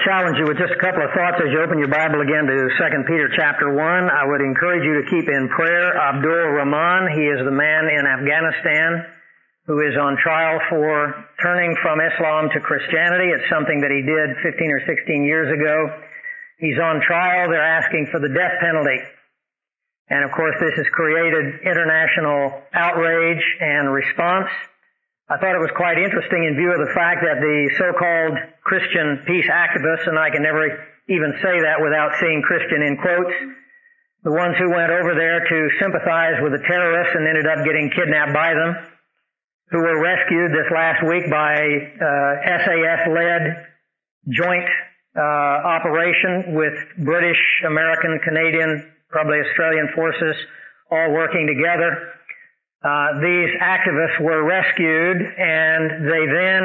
challenge you with just a couple of thoughts as you open your Bible again to 2 Peter chapter 1. I would encourage you to keep in prayer Abdul Rahman. He is the man in Afghanistan who is on trial for turning from Islam to Christianity. It's something that he did 15 or 16 years ago. He's on trial. They're asking for the death penalty. And of course, this has created international outrage and response. I thought it was quite interesting in view of the fact that the so-called Christian peace activists, and I can never even say that without seeing Christian in quotes, the ones who went over there to sympathize with the terrorists and ended up getting kidnapped by them, who were rescued this last week by SAS-led joint operation with British, American, Canadian, probably Australian forces all working together. These activists were rescued, and they then,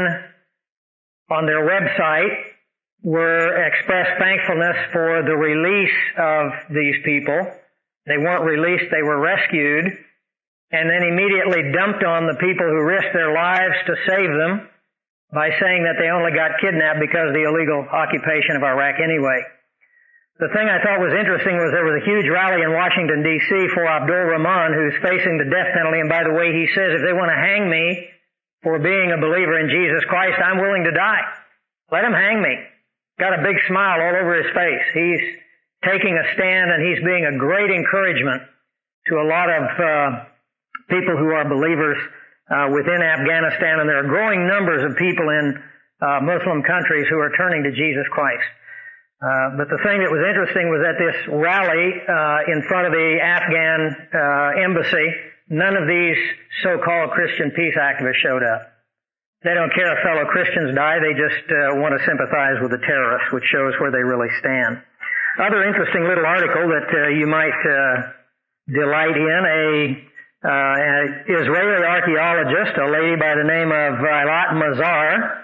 on their website, expressed thankfulness for the release of these people. They weren't released, they were rescued, and then immediately dumped on the people who risked their lives to save them by saying that they only got kidnapped because of the illegal occupation of Iraq anyway. The thing I thought was interesting was there was a huge rally in Washington, D.C. for Abdul Rahman, who's facing the death penalty. And by the way, he says, if they want to hang me for being a believer in Jesus Christ, I'm willing to die. Let them hang me. Got a big smile all over his face. He's taking a stand, and he's being a great encouragement to a lot of people who are believers within Afghanistan. And there are growing numbers of people in Muslim countries who are turning to Jesus Christ. But the thing that was interesting was at this rally in front of the Afghan embassy, none of these so-called Christian peace activists showed up. They don't care if fellow Christians die, they just want to sympathize with the terrorists, which shows where they really stand. Other interesting little article that you might delight in, an Israeli archaeologist, a lady by the name of Eilat Mazar,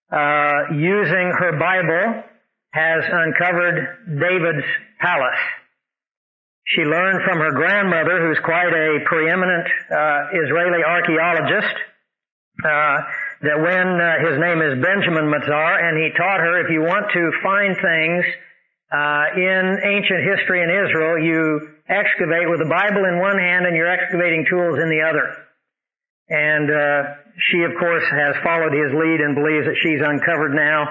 using her Bible, has uncovered David's palace. She learned from her grandmother, who's quite a preeminent Israeli archaeologist, that when his name is Benjamin Mazar, and he taught her if you want to find things in ancient history in Israel, you excavate with the Bible in one hand and your excavating tools in the other. And she, of course, has followed his lead and believes that she's uncovered now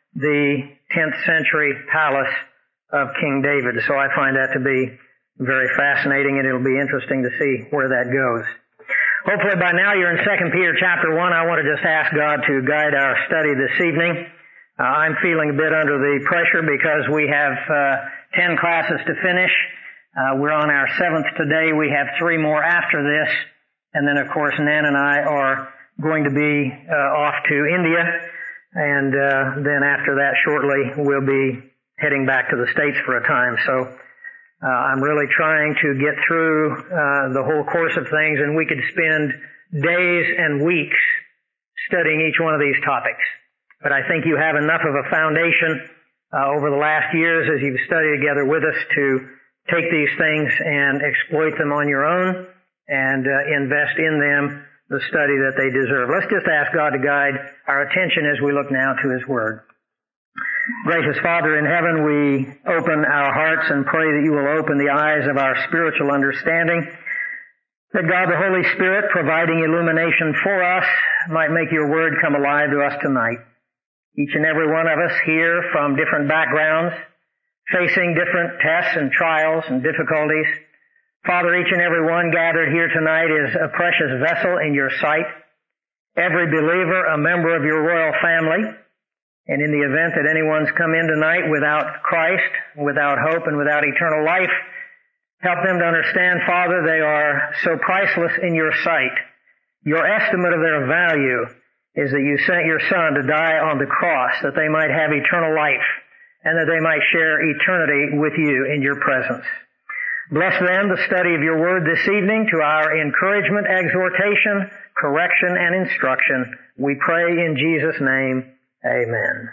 the 10th century palace of King David. So I find that to be very fascinating, and it'll be interesting to see where that goes. Hopefully by now you're in 2 Peter chapter 1. I want to just ask God to guide our study this evening. I'm feeling a bit under the pressure because we have 10 classes to finish. We're on our 7th today. We have 3 more after this. And then, of course, Nan and I are going to be off to India. And then after that, shortly, we'll be heading back to the States for a time. So I'm really trying to get through the whole course of things, and we could spend days and weeks studying each one of these topics. But I think you have enough of a foundation over the last years as you've studied together with us to take these things and exploit them on your own and invest in them the study that they deserve. Let's just ask God to guide our attention as we look now to His Word. Gracious Father in heaven, we open our hearts and pray that you will open the eyes of our spiritual understanding, that God the Holy Spirit, providing illumination for us, might make your Word come alive to us tonight. Each and every one of us here from different backgrounds, facing different tests and trials and difficulties. Father, each and every one gathered here tonight is a precious vessel in your sight. Every believer, a member of your royal family. And in the event that anyone's come in tonight without Christ, without hope, and without eternal life, help them to understand, Father, they are so priceless in your sight. Your estimate of their value is that you sent your Son to die on the cross, that they might have eternal life, and that they might share eternity with you in your presence. Bless them, the study of your word this evening, to our encouragement, exhortation, correction, and instruction. We pray in Jesus' name, amen.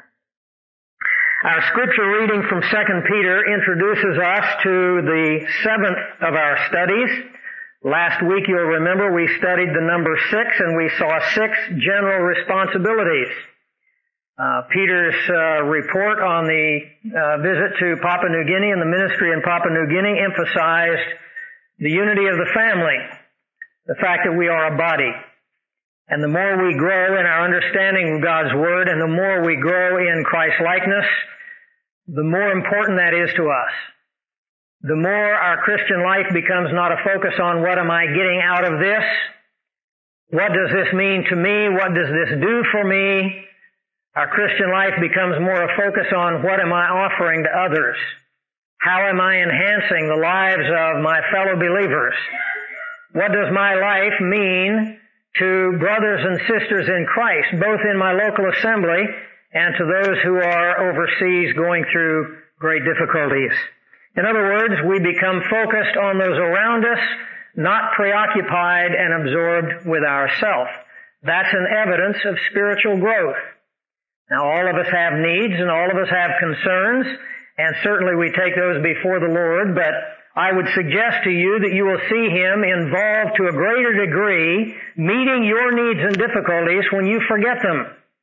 Our scripture reading from 2 Peter introduces us to the 7th of our studies. Last week, you'll remember, we studied the number 6, and we saw 6 general responsibilities Peter's report on the visit to Papua New Guinea and the ministry in Papua New Guinea emphasized the unity of the family, the fact that we are a body. And the more we grow in our understanding of God's Word and the more we grow in Christ-likeness, the more important that is to us. The more our Christian life becomes not a focus on what am I getting out of this, what does this mean to me, what does this do for me, our Christian life becomes more a focus on what am I offering to others, how am I enhancing the lives of my fellow believers, what does my life mean to brothers and sisters in Christ, both in my local assembly and to those who are overseas going through great difficulties. In other words, we become focused on those around us, not preoccupied and absorbed with ourselves. That's an evidence of spiritual growth. Now, all of us have needs and all of us have concerns, and certainly we take those before the Lord, but I would suggest to you that you will see Him involved to a greater degree, meeting your needs and difficulties when you forget them.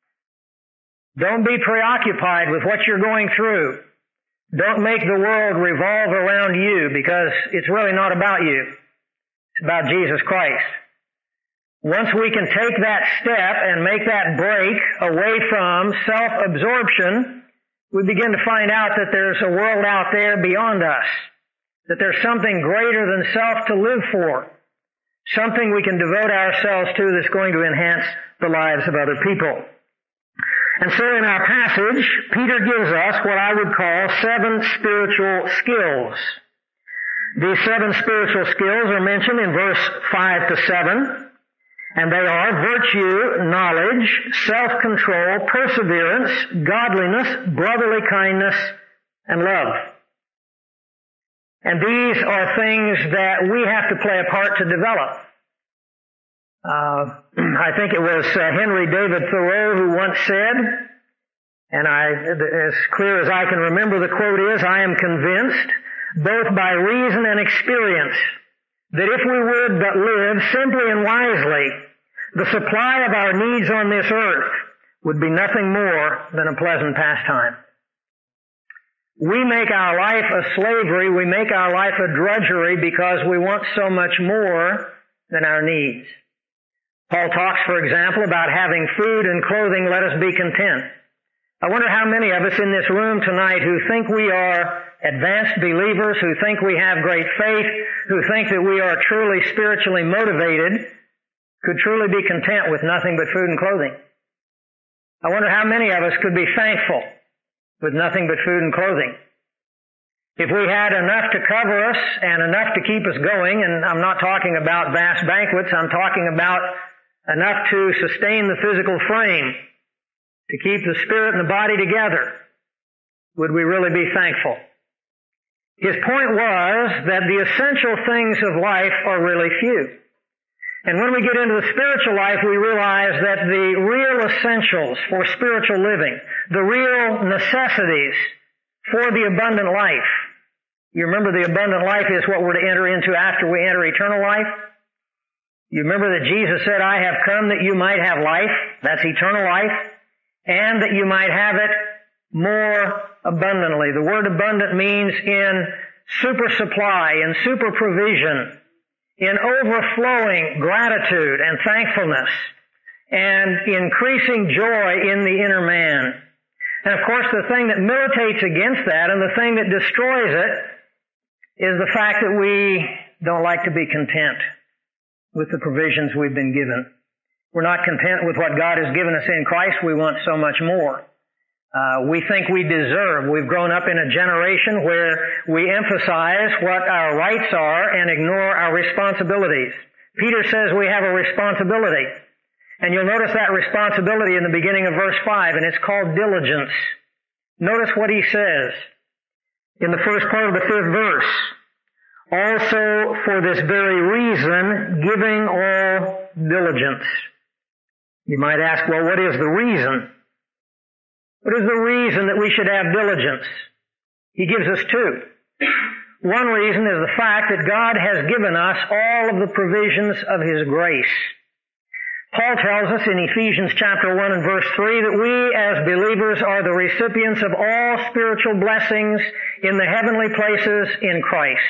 Don't be preoccupied with what you're going through. Don't make the world revolve around you, because it's really not about you. It's about Jesus Christ. Once we can take that step and make that break away from self-absorption, we begin to find out that there's a world out there beyond us, that there's something greater than self to live for, something we can devote ourselves to that's going to enhance the lives of other people. And so in our passage, Peter gives us what I would call 7 spiritual skills. These 7 spiritual skills are mentioned in verse 5 to 7. And they are virtue, knowledge, self-control, perseverance, godliness, brotherly kindness, and love. And these are things that we have to play a part to develop. I think it was Henry David Thoreau who once said, and as clear as I can remember the quote is, I am convinced, both by reason and experience, that if we would but live simply and wisely, the supply of our needs on this earth would be nothing more than a pleasant pastime. We make our life a slavery, we make our life a drudgery because we want so much more than our needs. Paul talks, for example, about having food and clothing, let us be content. I wonder how many of us in this room tonight who think we are advanced believers, who think we have great faith, who think that we are truly spiritually motivated, could truly be content with nothing but food and clothing. I wonder how many of us could be thankful with nothing but food and clothing. If we had enough to cover us and enough to keep us going, and I'm not talking about vast banquets, I'm talking about enough to sustain the physical frame, to keep the spirit and the body together, would we really be thankful? His point was that the essential things of life are really few. And when we get into the spiritual life, we realize that the real essentials for spiritual living, the real necessities for the abundant life, you remember the abundant life is what we're to enter into after we enter eternal life? You remember that Jesus said, I have come that you might have life, that's eternal life, and that you might have it more abundantly. The word abundant means in super supply, in super provision, in overflowing gratitude and thankfulness, and increasing joy in the inner man. And of course, the thing that militates against that and the thing that destroys it is the fact that we don't like to be content with the provisions we've been given. We're not content with what God has given us in Christ. We want so much more. We think we deserve. We've grown up in a generation where we emphasize what our rights are and ignore our responsibilities. Peter says we have a responsibility. And you'll notice that responsibility in the beginning of verse 5, and it's called diligence. Notice what he says in the first part of the 5th verse. Also, for this very reason, giving all diligence. You might ask, well, what is the reason? What is the reason that we should have diligence? He gives us 2. One reason is the fact that God has given us all of the provisions of His grace. Paul tells us in Ephesians chapter 1 and verse 3 that we as believers are the recipients of all spiritual blessings in the heavenly places in Christ.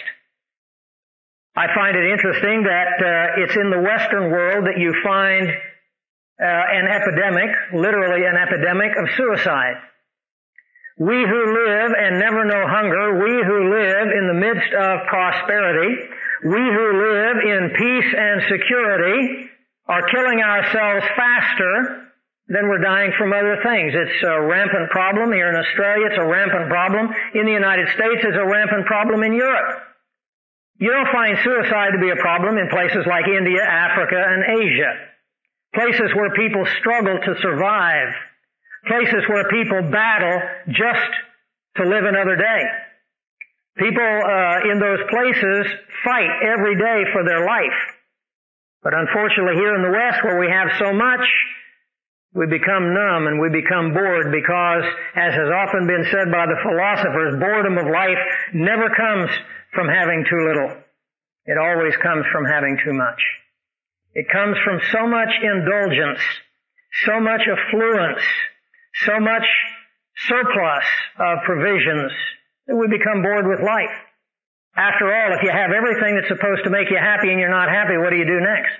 I find it interesting that it's in the Western world that you find an epidemic, literally an epidemic of suicide. We who live and never know hunger, we who live in the midst of prosperity, we who live in peace and security are killing ourselves faster than we're dying from other things. It's a rampant problem here in Australia. It's a rampant problem in the United States. It's a rampant problem in Europe. You don't find suicide to be a problem in places like India, Africa, and Asia. Places where people struggle to survive. Places where people battle just to live another day. People in those places fight every day for their life. But unfortunately here in the West, where we have so much, we become numb and we become bored because, as has often been said by the philosophers, boredom of life never comes from having too little. It always comes from having too much. It comes from so much indulgence, so much affluence, so much surplus of provisions that we become bored with life. After all, if you have everything that's supposed to make you happy and you're not happy, what do you do next?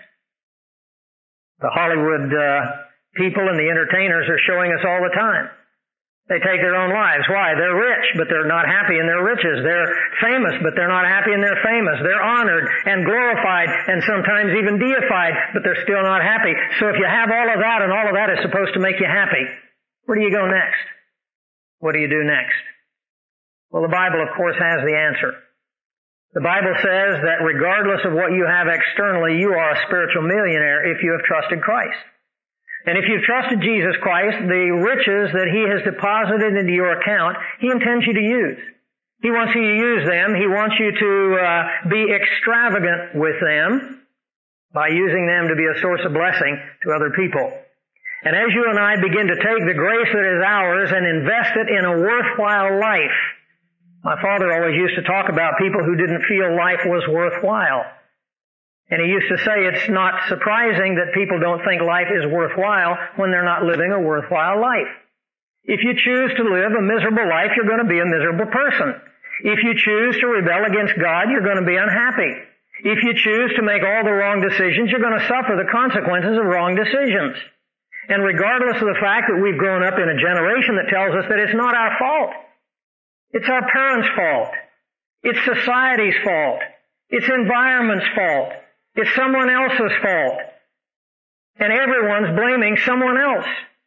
The Hollywood people and the entertainers are showing us all the time. They take their own lives. Why? They're rich, but they're not happy in their riches. They're famous, but they're not happy in their famous. They're honored and glorified and sometimes even deified, but they're still not happy. So if you have all of that and all of that is supposed to make you happy, where do you go next? What do you do next? Well, the Bible, of course, has the answer. The Bible says that regardless of what you have externally, you are a spiritual millionaire if you have trusted Christ. And if you've trusted Jesus Christ, the riches that He has deposited into your account, He intends you to use. He wants you to use them. He wants you to be extravagant with them by using them to be a source of blessing to other people. And as you and I begin to take the grace that is ours and invest it in a worthwhile life, my father always used to talk about people who didn't feel life was worthwhile. And he used to say it's not surprising that people don't think life is worthwhile when they're not living a worthwhile life. If you choose to live a miserable life, you're going to be a miserable person. If you choose to rebel against God, you're going to be unhappy. If you choose to make all the wrong decisions, you're going to suffer the consequences of wrong decisions. And regardless of the fact that we've grown up in a generation that tells us that it's not our fault, it's our parents' fault. It's society's fault. It's environment's fault. It's someone else's fault. And everyone's blaming someone else.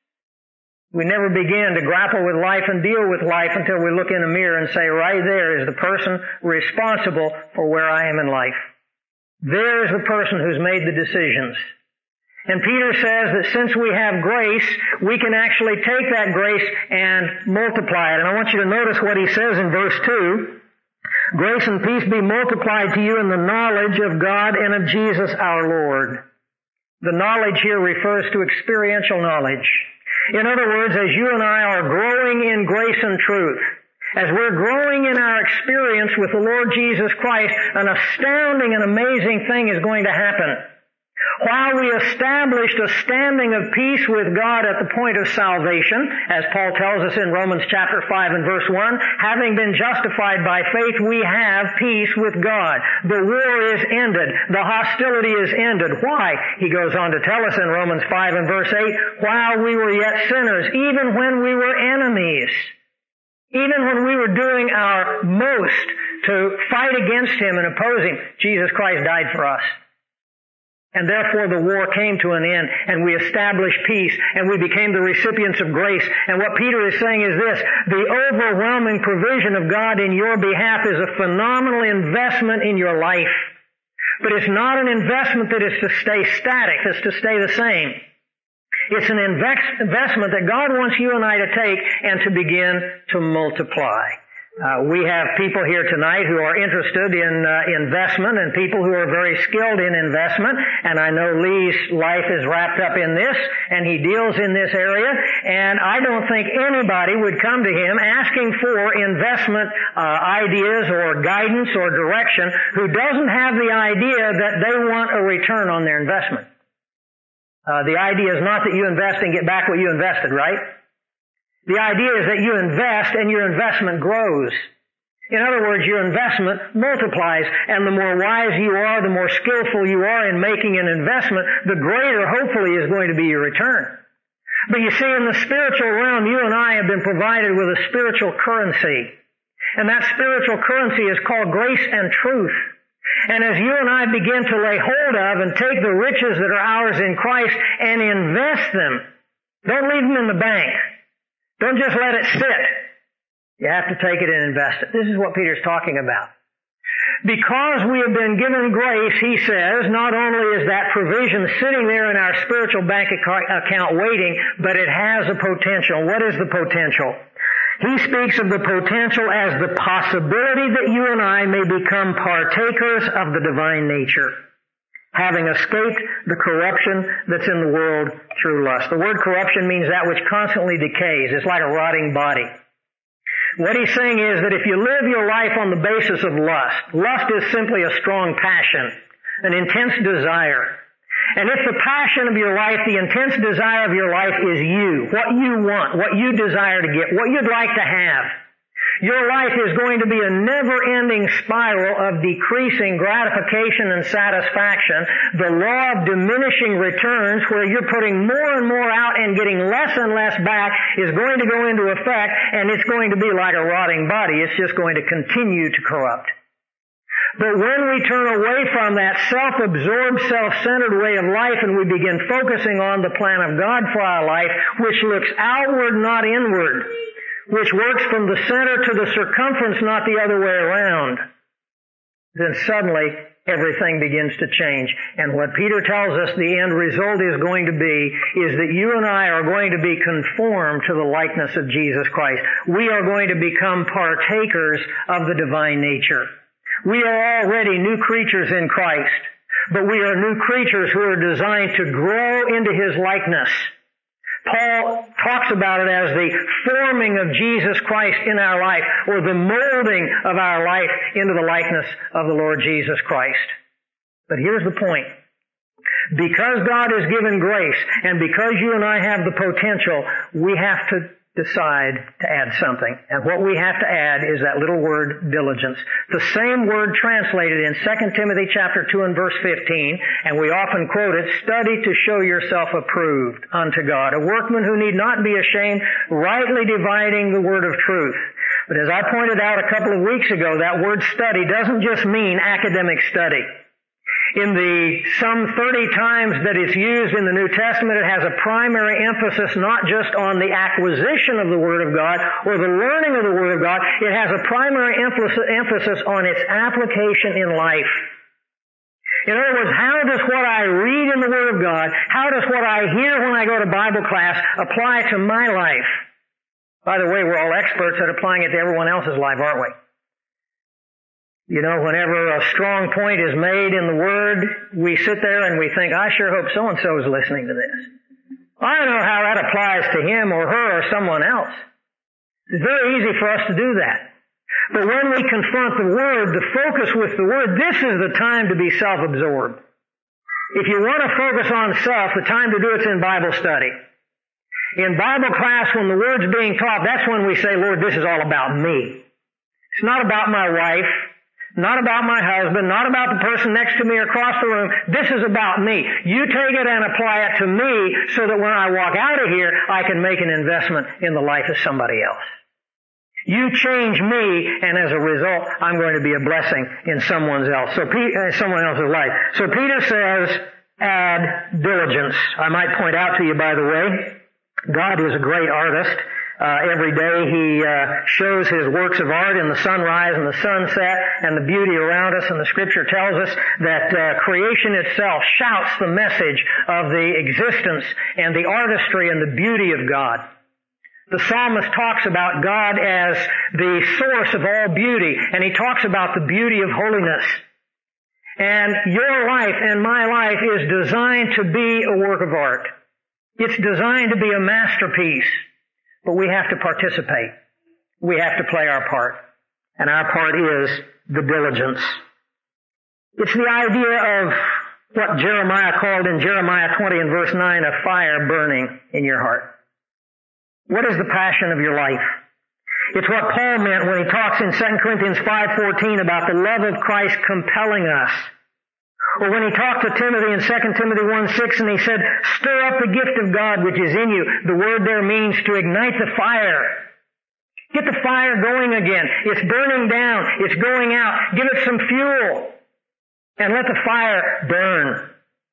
We never begin to grapple with life and deal with life until we look in a mirror and say, right there is the person responsible for where I am in life. There is the person who's made the decisions. And Peter says that since we have grace, we can actually take that grace and multiply it. And I want you to notice what he says in verse 2. Grace and peace be multiplied to you in the knowledge of God and of Jesus our Lord. The knowledge here refers to experiential knowledge. In other words, as you and I are growing in grace and truth, as we're growing in our experience with the Lord Jesus Christ, an astounding and amazing thing is going to happen. While we established a standing of peace with God at the point of salvation, as Paul tells us in Romans chapter 5 and verse 1, having been justified by faith, we have peace with God. The war is ended. The hostility is ended. Why? He goes on to tell us in Romans 5 and verse 8, while we were yet sinners, even when we were enemies, even when we were doing our most to fight against Him and oppose Him, Jesus Christ died for us. And therefore the war came to an end, and we established peace, and we became the recipients of grace. And what Peter is saying is this: the overwhelming provision of God in your behalf is a phenomenal investment in your life. But it's not an investment that is to stay static, it's to stay the same. It's an investment that God wants you and I to take and to begin to multiply. We have people here tonight who are interested in investment and people who are very skilled in investment. And I know Lee's life is wrapped up in this, and he deals in this area. And I don't think anybody would come to him asking for investment ideas or guidance or direction who doesn't have the idea that they want a return on their investment. The idea is not that you invest and get back what you invested, right? The idea is that you invest and your investment grows. In other words, your investment multiplies, and the more wise you are, the more skillful you are in making an investment, the greater, hopefully, is going to be your return. But you see, in the spiritual realm, you and I have been provided with a spiritual currency. And that spiritual currency is called grace and truth. And as you and I begin to lay hold of and take the riches that are ours in Christ and invest them, don't leave them in the bank. Don't just let it sit. You have to take it and invest it. This is what Peter's talking about. Because we have been given grace, he says, not only is that provision sitting there in our spiritual bank account waiting, but it has a potential. What is the potential? He speaks of the potential as the possibility that you and I may become partakers of the divine nature, having escaped the corruption that's in the world through lust. The word corruption means that which constantly decays. It's like a rotting body. What he's saying is that if you live your life on the basis of lust is simply a strong passion, an intense desire. And if the passion of your life, the intense desire of your life is you, what you want, what you desire to get, what you'd like to have, your life is going to be a never-ending spiral of decreasing gratification and satisfaction. The law of diminishing returns, where you're putting more and more out and getting less and less back, is going to go into effect, and it's going to be like a rotting body. It's just going to continue to corrupt. But when we turn away from that self-absorbed, self-centered way of life and we begin focusing on the plan of God for our life, which looks outward, not inward, which works from the center to the circumference, not the other way around, then suddenly everything begins to change. And what Peter tells us the end result is going to be is that you and I are going to be conformed to the likeness of Jesus Christ. We are going to become partakers of the divine nature. We are already new creatures in Christ, but we are new creatures who are designed to grow into His likeness. Paul talks about it as the forming of Jesus Christ in our life, or the molding of our life into the likeness of the Lord Jesus Christ. But here's the point. Because God has given grace, and because you and I have the potential, we have to decide to add something. And what we have to add is that little word, diligence. The same word translated in 2 Timothy chapter 2 and verse 15, and we often quote it, study to show yourself approved unto God, a workman who need not be ashamed, rightly dividing the word of truth. But as I pointed out a couple of weeks ago, that word study doesn't just mean academic study. In the some 30 times that it's used in the New Testament, it has a primary emphasis not just on the acquisition of the Word of God or the learning of the Word of God. It has a primary emphasis on its application in life. In other words, how does what I read in the Word of God, how does what I hear when I go to Bible class apply to my life? By the way, we're all experts at applying it to everyone else's life, aren't we? You know, whenever a strong point is made in the Word, we sit there and we think, I sure hope so-and-so is listening to this. I don't know how that applies to him or her or someone else. It's very easy for us to do that. But when we confront the Word, the focus with the Word, this is the time to be self-absorbed. If you want to focus on self, the time to do it's in Bible study. In Bible class, when the Word's being taught, that's when we say, Lord, this is all about me. It's not about my wife. Not about my husband, not about the person next to me or across the room. This is about me. You take it and apply it to me so that when I walk out of here, I can make an investment in the life of somebody else. You change me, and as a result, I'm going to be a blessing in someone else's life. So Peter says, add diligence. I might point out to you, by the way, God is a great artist. Every day He shows His works of art in the sunrise and the sunset and the beauty around us, and the Scripture tells us that creation itself shouts the message of the existence and the artistry and the beauty of God. The psalmist talks about God as the source of all beauty, and he talks about the beauty of holiness. And your life and my life is designed to be a work of art. It's designed to be a masterpiece. But we have to participate. We have to play our part. And our part is the diligence. It's the idea of what Jeremiah called in Jeremiah 20 and verse 9 a fire burning in your heart. What is the passion of your life? It's what Paul meant when he talks in 2 Corinthians 5:14 about the love of Christ compelling us. Or when he talked to Timothy in 2 Timothy 1:6 and he said, stir up the gift of God which is in you. The word there means to ignite the fire. Get the fire going again. It's burning down. It's going out. Give it some fuel. And let the fire burn.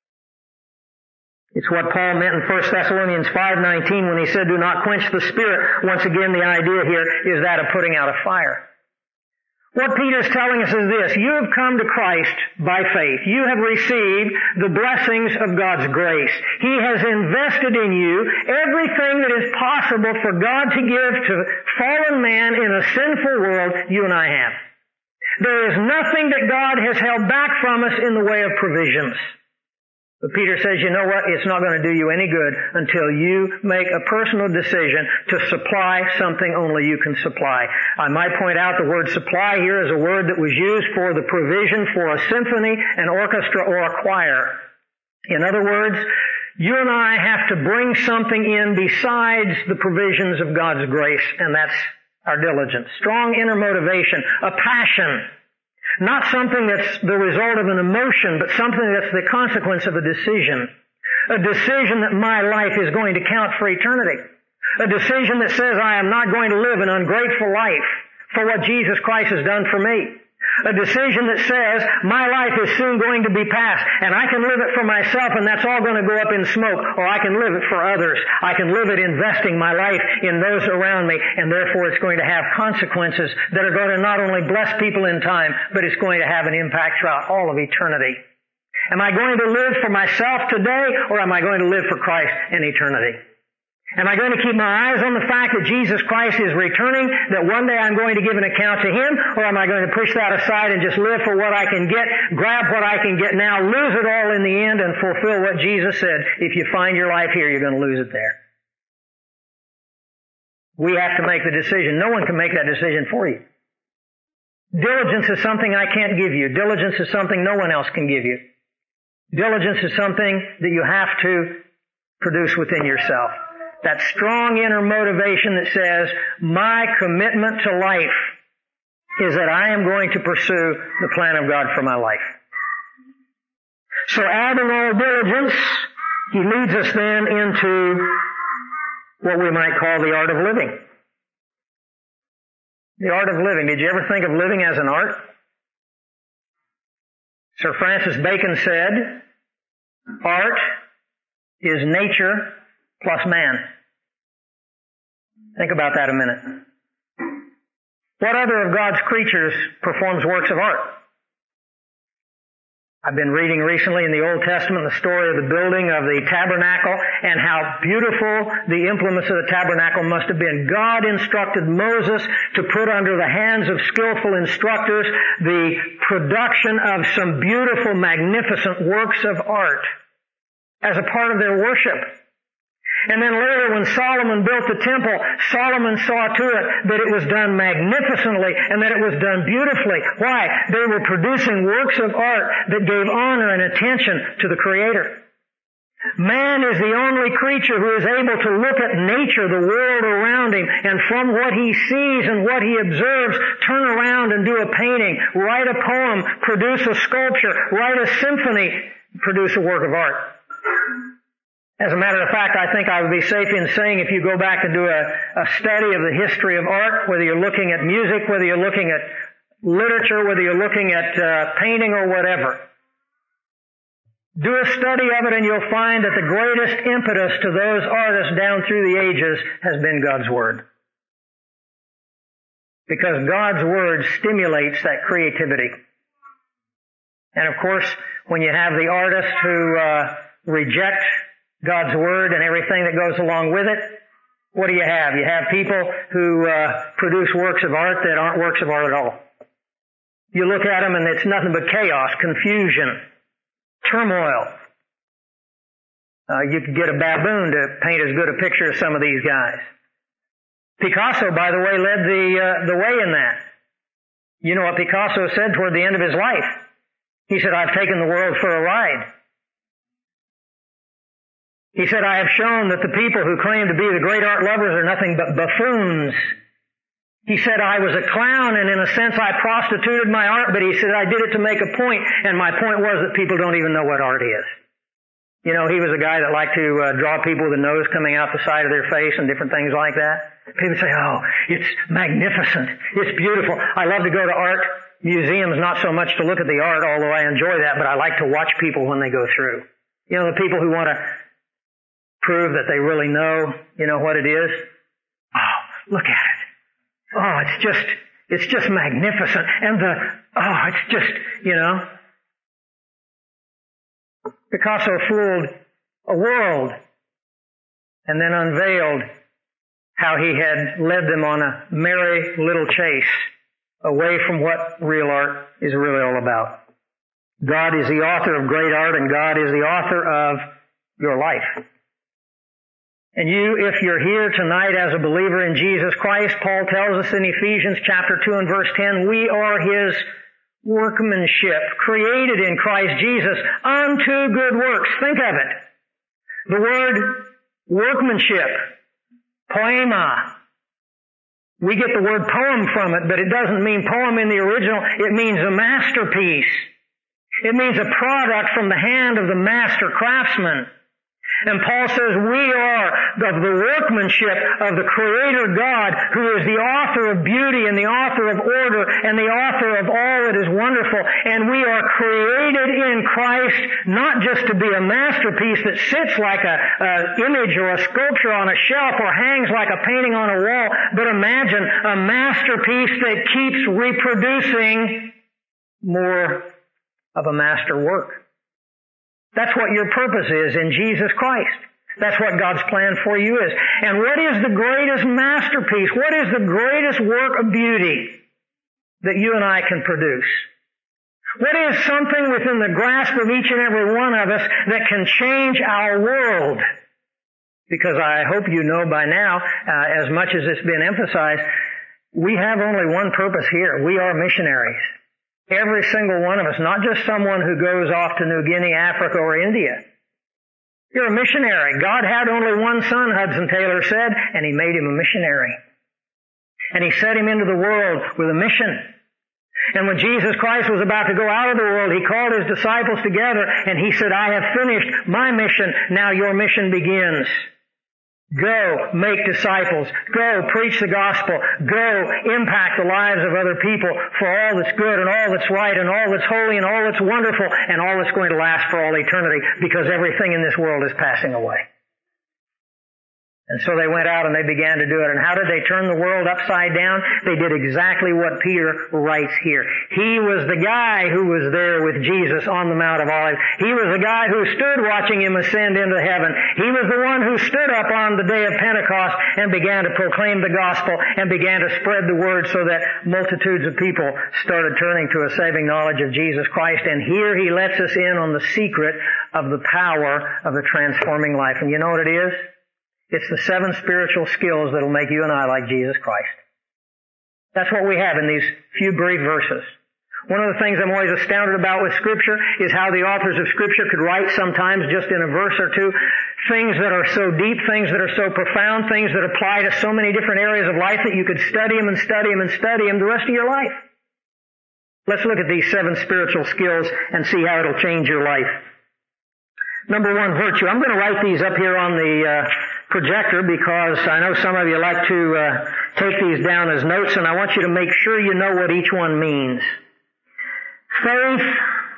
It's what Paul meant in 1 Thessalonians 5:19 when he said, do not quench the Spirit. Once again, the idea here is that of putting out a fire. What Peter's telling us is this: you have come to Christ by faith. You have received the blessings of God's grace. He has invested in you everything that is possible for God to give to fallen man in a sinful world. You and I have. There is nothing that God has held back from us in the way of provisions. But Peter says, you know what? It's not going to do you any good until you make a personal decision to supply something only you can supply. I might point out the word supply here is a word that was used for the provision for a symphony, an orchestra, or a choir. In other words, you and I have to bring something in besides the provisions of God's grace, and that's our diligence. Strong inner motivation, a passion. Not something that's the result of an emotion, but something that's the consequence of a decision. A decision that my life is going to count for eternity. A decision that says I am not going to live an ungrateful life for what Jesus Christ has done for me. A decision that says my life is soon going to be past and I can live it for myself and that's all going to go up in smoke, or I can live it for others. I can live it investing my life in those around me, and therefore it's going to have consequences that are going to not only bless people in time, but it's going to have an impact throughout all of eternity. Am I going to live for myself today, or am I going to live for Christ in eternity? Am I going to keep my eyes on the fact that Jesus Christ is returning, that one day I'm going to give an account to Him, or am I going to push that aside and just live for what I can get, grab what I can get now, lose it all in the end, and fulfill what Jesus said, if you find your life here, you're going to lose it there. We have to make the decision. No one can make that decision for you. Diligence is something I can't give you. Diligence is something no one else can give you. Diligence is something that you have to produce within yourself. That strong inner motivation that says, my commitment to life is that I am going to pursue the plan of God for my life. So adding all diligence, he leads us then into what we might call the art of living. The art of living. Did you ever think of living as an art? Sir Francis Bacon said, art is nature plus man. Think about that a minute. What other of God's creatures performs works of art? I've been reading recently in the Old Testament the story of the building of the tabernacle and how beautiful the implements of the tabernacle must have been. God instructed Moses to put under the hands of skillful instructors the production of some beautiful, magnificent works of art as a part of their worship. And then later when Solomon built the temple, Solomon saw to it that it was done magnificently and that it was done beautifully. Why? They were producing works of art that gave honor and attention to the Creator. Man is the only creature who is able to look at nature, the world around him, and from what he sees and what he observes, turn around and do a painting, write a poem, produce a sculpture, write a symphony, produce a work of art. As a matter of fact, I think I would be safe in saying if you go back and do a study of the history of art, whether you're looking at music, whether you're looking at literature, whether you're looking at painting or whatever, do a study of it and you'll find that the greatest impetus to those artists down through the ages has been God's Word. Because God's Word stimulates that creativity. And of course, when you have the artists who reject God's Word and everything that goes along with it, what do you have? You have people who produce works of art that aren't works of art at all. You look at them and it's nothing but chaos, confusion, turmoil. You could get a baboon to paint as good a picture as some of these guys. Picasso, by the way, led the way in that. You know what Picasso said toward the end of his life? He said, I've taken the world for a ride. He said, I have shown that the people who claim to be the great art lovers are nothing but buffoons. He said, I was a clown, and in a sense I prostituted my art, but he said, I did it to make a point, and my point was that people don't even know what art is. You know, he was a guy that liked to draw people with the nose coming out the side of their face and different things like that. People say, oh, it's magnificent. It's beautiful. I love to go to art museums, not so much to look at the art, although I enjoy that, but I like to watch people when they go through. You know, the people who want to prove that they really know, you know, what it is. Oh, look at it. Oh, it's just magnificent. And it's just, you know. Picasso fooled a world and then unveiled how he had led them on a merry little chase away from what real art is really all about. God is the author of great art, and God is the author of your life. And you, if you're here tonight as a believer in Jesus Christ, Paul tells us in Ephesians chapter 2 and verse 10, we are His workmanship, created in Christ Jesus unto good works. Think of it. The word workmanship, poema. We get the word poem from it, but it doesn't mean poem in the original. It means a masterpiece. It means a product from the hand of the master craftsman. And Paul says we are of the workmanship of the Creator God, who is the author of beauty and the author of order and the author of all that is wonderful. And we are created in Christ not just to be a masterpiece that sits like an image or a sculpture on a shelf or hangs like a painting on a wall, but imagine a masterpiece that keeps reproducing more of a master work. That's what your purpose is in Jesus Christ. That's what God's plan for you is. And what is the greatest masterpiece? What is the greatest work of beauty that you and I can produce? What is something within the grasp of each and every one of us that can change our world? Because I hope you know by now, as much as it's been emphasized, we have only one purpose here. We are missionaries. Every single one of us, not just someone who goes off to New Guinea, Africa, or India. You're a missionary. God had only one son, Hudson Taylor said, and He made him a missionary. And He set him into the world with a mission. And when Jesus Christ was about to go out of the world, He called His disciples together, and He said, I have finished my mission. Now your mission begins. Go, make disciples. Go, preach the gospel. Go, impact the lives of other people for all that's good and all that's right and all that's holy and all that's wonderful and all that's going to last for all eternity, because everything in this world is passing away. And so they went out and they began to do it. And how did they turn the world upside down? They did exactly what Peter writes here. He was the guy who was there with Jesus on the Mount of Olives. He was the guy who stood watching Him ascend into heaven. He was the one who stood up on the day of Pentecost and began to proclaim the gospel and began to spread the word so that multitudes of people started turning to a saving knowledge of Jesus Christ. And here He lets us in on the secret of the power of the transforming life. And you know what it is? It's the 7 spiritual skills that'll make you and I like Jesus Christ. That's what we have in these few brief verses. One of the things I'm always astounded about with Scripture is how the authors of Scripture could write sometimes just in a verse or two things that are so deep, things that are so profound, things that apply to so many different areas of life that you could study them and study them and study them the rest of your life. Let's look at these 7 spiritual skills and see how it'll change your life. Number 1, virtue. I'm going to write these up here on the projector because I know some of you like to take these down as notes, and I want you to make sure you know what each one means. Faith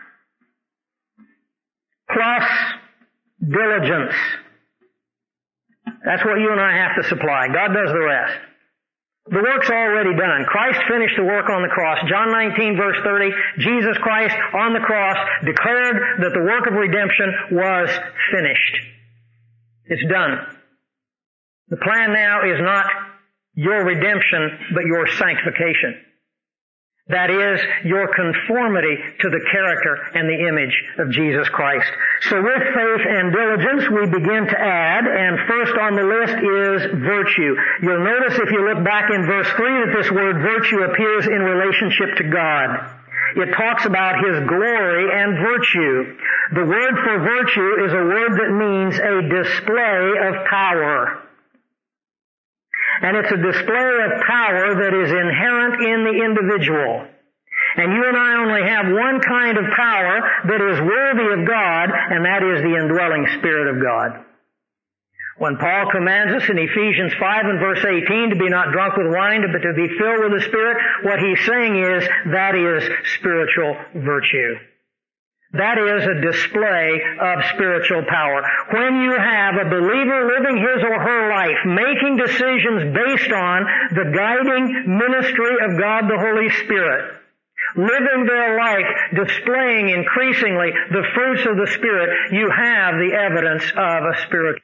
plus diligence. That's what you and I have to supply. God does the rest. The work's already done. Christ finished the work on the cross. John 19 verse 30, Jesus Christ on the cross declared that the work of redemption was finished. It's done. The plan now is not your redemption, but your sanctification. That is, your conformity to the character and the image of Jesus Christ. So with faith and diligence, we begin to add, and first on the list is virtue. You'll notice if you look back in verse 3 that this word virtue appears in relationship to God. it talks about His glory and virtue. The word for virtue is a word that means a display of power. And it's a display of power that is inherent in the individual. And you and I only have one kind of power that is worthy of God, and that is the indwelling Spirit of God. When Paul commands us in Ephesians 5 and verse 18 to be not drunk with wine, but to be filled with the Spirit, what he's saying is that is spiritual virtue. That is a display of spiritual power. When you have a believer living his or her life, making decisions based on the guiding ministry of God the Holy Spirit, living their life, displaying increasingly the fruits of the Spirit, you have the evidence of a spiritual.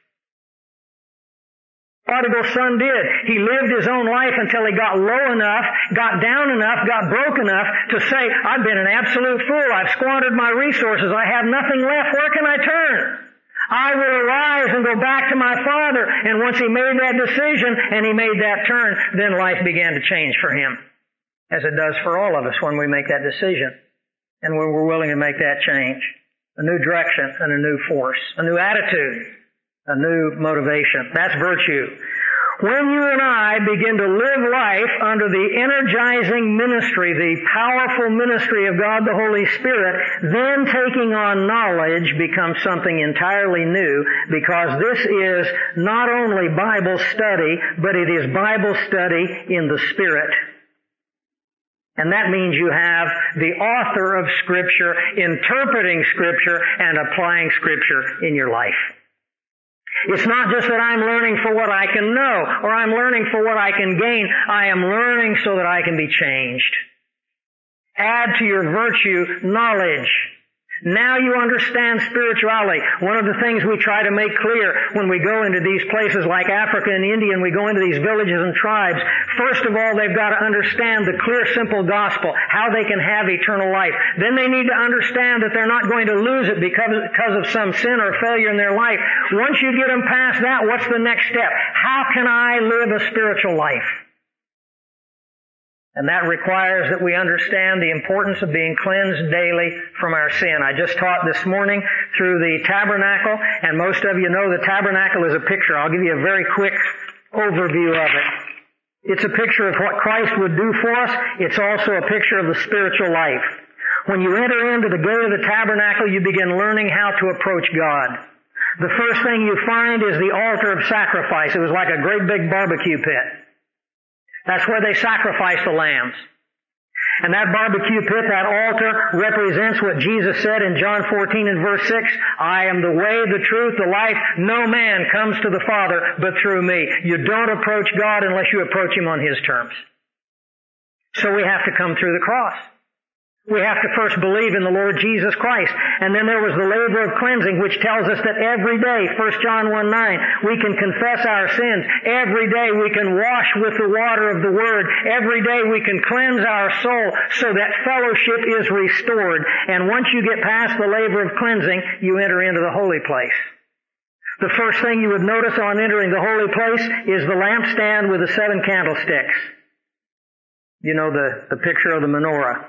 Prodigal son did. He lived his own life until he got low enough, got down enough, got broke enough to say, I've been an absolute fool. I've squandered my resources. I have nothing left. Where can I turn? I will arise and go back to my father. And once he made that decision and he made that turn, then life began to change for him, as it does for all of us when we make that decision and when we're willing to make that change. A new direction and a new force, a new attitude, a new motivation. That's virtue. When you and I begin to live life under the energizing ministry, the powerful ministry of God the Holy Spirit, then taking on knowledge becomes something entirely new, because this is not only Bible study, but it is Bible study in the Spirit. And that means you have the author of Scripture interpreting Scripture and applying Scripture in your life. It's not just that I'm learning for what I can know, or I'm learning for what I can gain. I am learning so that I can be changed. Add to your virtue knowledge. Now you understand spirituality. One of the things we try to make clear when we go into these places like Africa and India and we go into these villages and tribes, first of all, they've got to understand the clear, simple gospel, how they can have eternal life. Then they need to understand that they're not going to lose it because of some sin or failure in their life. Once you get them past that, what's the next step? How can I live a spiritual life? And that requires that we understand the importance of being cleansed daily from our sin. I just taught this morning through the tabernacle, and most of you know the tabernacle is a picture. I'll give you a very quick overview of it. It's a picture of what Christ would do for us. It's also a picture of the spiritual life. When you enter into the gate of the tabernacle, you begin learning how to approach God. The first thing you find is the altar of sacrifice. It was like a great big barbecue pit. That's where they sacrificed the lambs. And that barbecue pit, that altar, represents what Jesus said in John 14 and verse 6, I am the way, the truth, the life. No man comes to the Father but through me. You don't approach God unless you approach Him on His terms. So we have to come through the cross. We have to first believe in the Lord Jesus Christ. And then there was the labor of cleansing, which tells us that every day, 1 John 1:9, we can confess our sins. Every day we can wash with the water of the Word. Every day we can cleanse our soul so that fellowship is restored. And once you get past the labor of cleansing, you enter into the holy place. The first thing you would notice on entering the holy place is the lampstand with the 7 candlesticks. You know the picture of the menorah.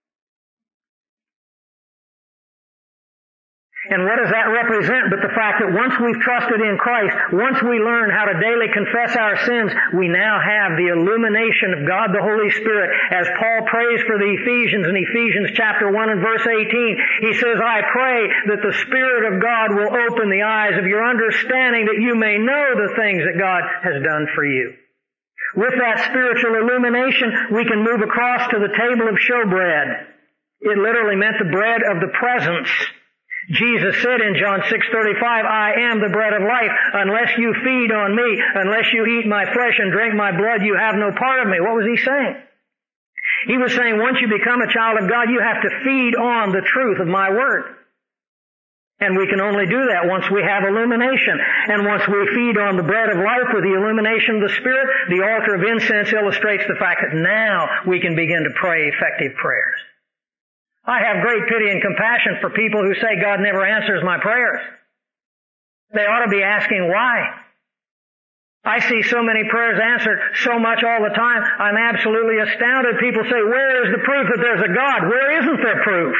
And what does that represent but the fact that once we've trusted in Christ, once we learn how to daily confess our sins, we now have the illumination of God the Holy Spirit. As Paul prays for the Ephesians in Ephesians chapter 1 and verse 18, he says, I pray that the Spirit of God will open the eyes of your understanding that you may know the things that God has done for you. With that spiritual illumination, we can move across to the table of showbread. It literally meant the bread of the presence. Jesus said in John 6:35, I am the bread of life. Unless you feed on me, unless you eat my flesh and drink my blood, you have no part of me. What was he saying? He was saying once you become a child of God, you have to feed on the truth of my word. And we can only do that once we have illumination. And once we feed on the bread of life with the illumination of the Spirit, the altar of incense illustrates the fact that now we can begin to pray effective prayers. I have great pity and compassion for people who say God never answers my prayers. They ought to be asking why. I see so many prayers answered so much all the time. I'm absolutely astounded. People say, where is the proof that there's a God? Where isn't there proof?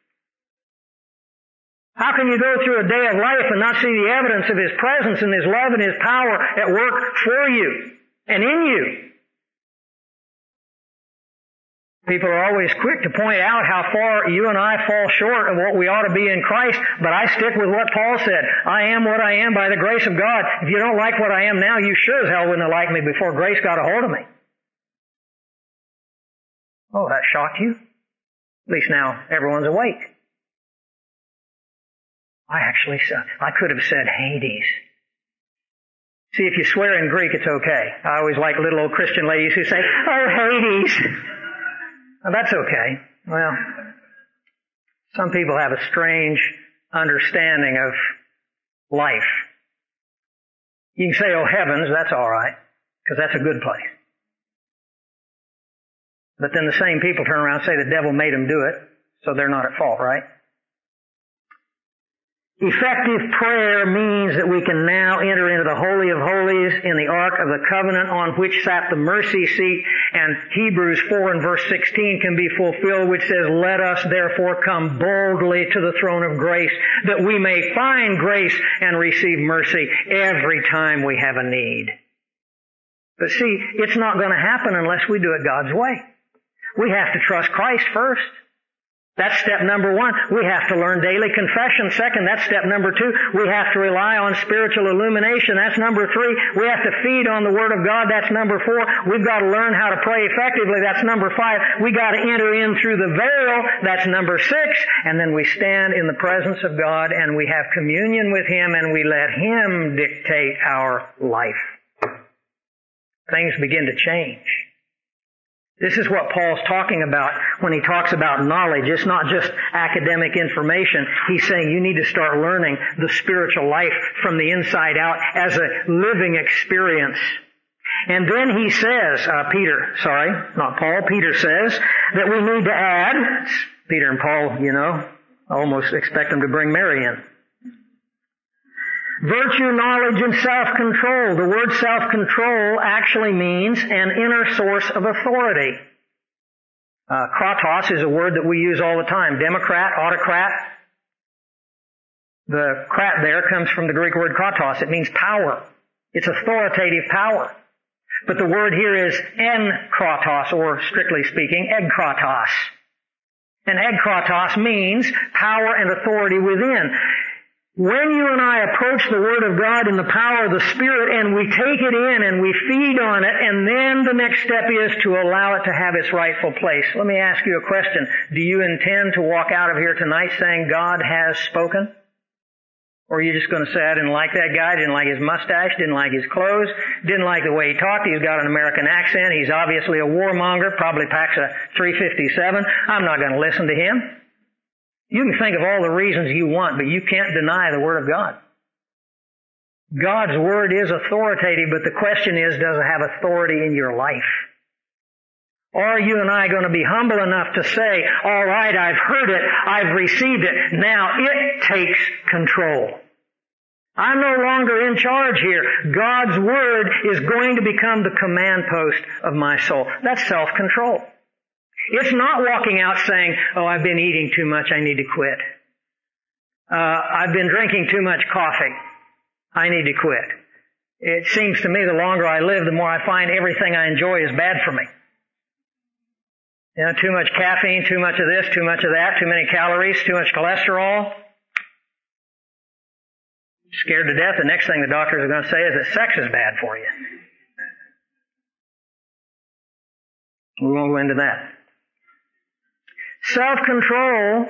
How can you go through a day of life and not see the evidence of His presence and His love and His power at work for you and in you? People are always quick to point out how far you and I fall short of what we ought to be in Christ, but I stick with what Paul said. I am what I am by the grace of God. If you don't like what I am now, you sure as hell wouldn't have liked me before grace got a hold of me. Oh, that shocked you? At least now everyone's awake. I could have said Hades. See, if you swear in Greek, it's okay. I always like little old Christian ladies who say, oh, Hades. Well, that's okay. Well, some people have a strange understanding of life. You can say, oh, heavens, that's all right, because that's a good place. But then the same people turn around and say the devil made them do it, so they're not at fault, right? Effective prayer means that we can now enter into the Holy of Holies in the Ark of the Covenant on which sat the mercy seat, and Hebrews 4 and verse 16 can be fulfilled, which says, let us therefore come boldly to the throne of grace, that we may find grace and receive mercy every time we have a need. But see, it's not going to happen unless we do it God's way. We have to trust Christ first. That's step number one. We have to learn daily confession. Second, that's step number two. We have to rely on spiritual illumination. That's number three. We have to feed on the Word of God. That's number four. We've got to learn how to pray effectively. That's number five. We got to enter in through the veil. That's number six. And then we stand in the presence of God and we have communion with Him and we let Him dictate our life. Things begin to change. This is what Paul's talking about when he talks about knowledge. It's not just academic information. He's saying you need to start learning the spiritual life from the inside out as a living experience. And then he says, Peter says that we need to add, Peter and Paul, I almost expect them to bring Mary in. Virtue, knowledge, and self-control. The word self-control actually means an inner source of authority. Kratos is a word that we use all the time. Democrat, autocrat. The crat there comes from the Greek word kratos. It means power. It's authoritative power. But the word here is enkratos, or strictly speaking, egkratos. And egkratos means power and authority within. When you and I approach the Word of God in the power of the Spirit and we take it in and we feed on it, and then the next step is to allow it to have its rightful place. Let me ask you a question. Do you intend to walk out of here tonight saying God has spoken? Or are you just going to say, I didn't like that guy, didn't like his mustache, didn't like his clothes, didn't like the way he talked, he's got an American accent, he's obviously a warmonger, probably packs a .357, I'm not going to listen to him. You can think of all the reasons you want, but you can't deny the Word of God. God's Word is authoritative, but the question is, does it have authority in your life? Are you and I going to be humble enough to say, all right, I've heard it, I've received it, now it takes control. I'm no longer in charge here. God's Word is going to become the command post of my soul. That's self-control. It's not walking out saying, oh, I've been eating too much, I need to quit. I've been drinking too much coffee, I need to quit. It seems to me the longer I live, the more I find everything I enjoy is bad for me. Too much caffeine, too much of this, too much of that, too many calories, too much cholesterol. Scared to death, the next thing the doctors are going to say is that sex is bad for you. We won't go into that. Self-control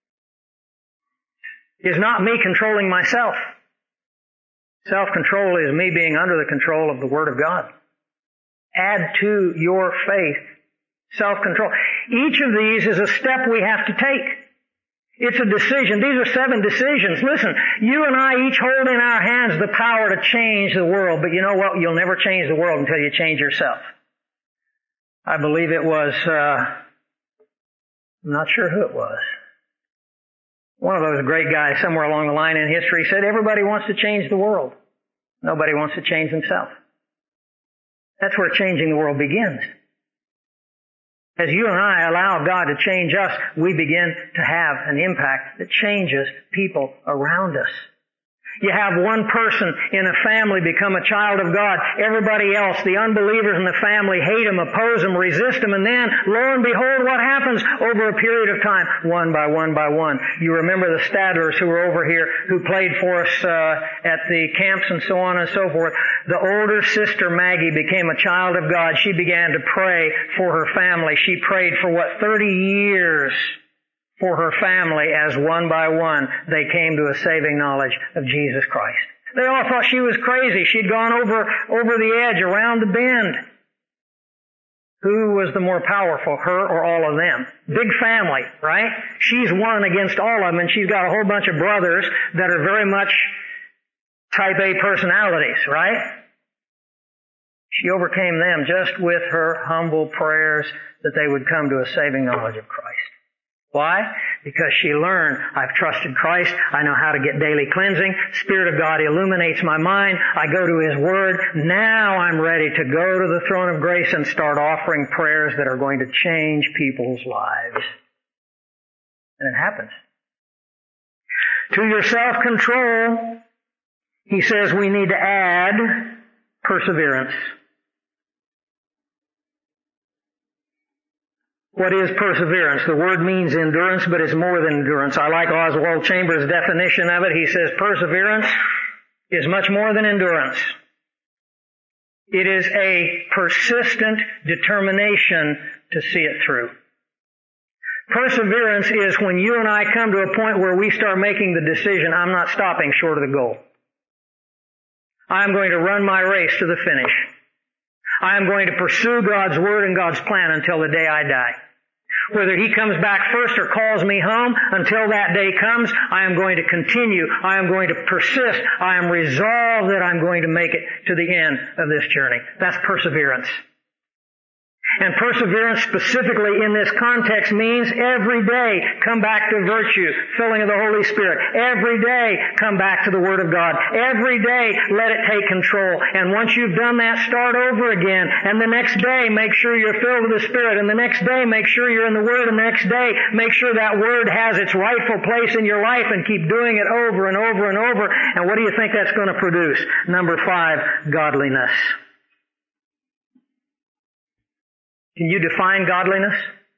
is not me controlling myself. Self-control is me being under the control of the Word of God. Add to your faith self-control. Each of these is a step we have to take. It's a decision. These are 7 decisions. Listen, you and I each hold in our hands the power to change the world, but you know what? You'll never change the world until you change yourself. I believe it was... I'm not sure who it was. One of those great guys somewhere along the line in history said, everybody wants to change the world. Nobody wants to change themselves. That's where changing the world begins. As you and I allow God to change us, we begin to have an impact that changes people around us. You have one person in a family become a child of God. Everybody else, the unbelievers in the family, hate him, oppose him, resist him, and then, lo and behold, what happens over a period of time? One by one by one. You remember the Stadlers who were over here, who played for us at the camps and so on and so forth. The older sister, Maggie, became a child of God. She began to pray for her family. She prayed for 30 years for her family, as one by one they came to a saving knowledge of Jesus Christ. They all thought she was crazy. She'd gone over the edge, around the bend. Who was the more powerful, her or all of them? Big family, right? She's one against all of them, and she's got a whole bunch of brothers that are very much type A personalities, right? She overcame them just with her humble prayers that they would come to a saving knowledge of Christ. Why? Because she learned, I've trusted Christ, I know how to get daily cleansing, Spirit of God illuminates my mind, I go to His Word, now I'm ready to go to the throne of grace and start offering prayers that are going to change people's lives. And it happens. To your self-control, he says we need to add perseverance. What is perseverance? The word means endurance, but it's more than endurance. I like Oswald Chambers' definition of it. He says perseverance is much more than endurance. It is a persistent determination to see it through. Perseverance is when you and I come to a point where we start making the decision, I'm not stopping short of the goal. I'm going to run my race to the finish. I'm going to pursue God's Word and God's plan until the day I die. Whether He comes back first or calls me home, until that day comes, I am going to continue. I am going to persist. I am resolved that I'm going to make it to the end of this journey. That's perseverance. And perseverance specifically in this context means every day come back to virtue, filling of the Holy Spirit. Every day come back to the Word of God. Every day let it take control. And once you've done that, start over again. And the next day make sure you're filled with the Spirit. And the next day make sure you're in the Word. And the next day make sure that Word has its rightful place in your life and keep doing it over and over and over. And what do you think that's going to produce? Number 5, godliness. Can you define godliness?